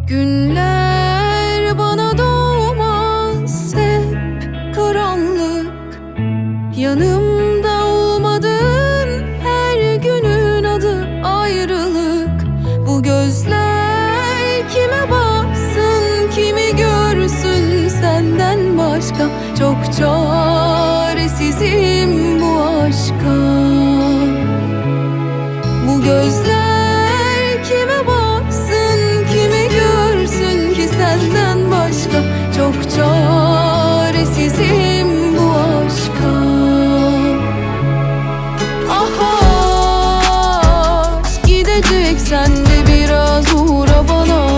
Günler bana doğmaz, hep karanlık. Yanımda olmadın, her günün adı ayrılık. Bu gözler kime baksın, kimi görsün senden başka? Çok çaresizim bu aşka. Bu gözler kime baksın, kimi görsün ki senden başka? Çok çaresizim bu aşka. Ah aşk, gideceksen de biraz uğra bana.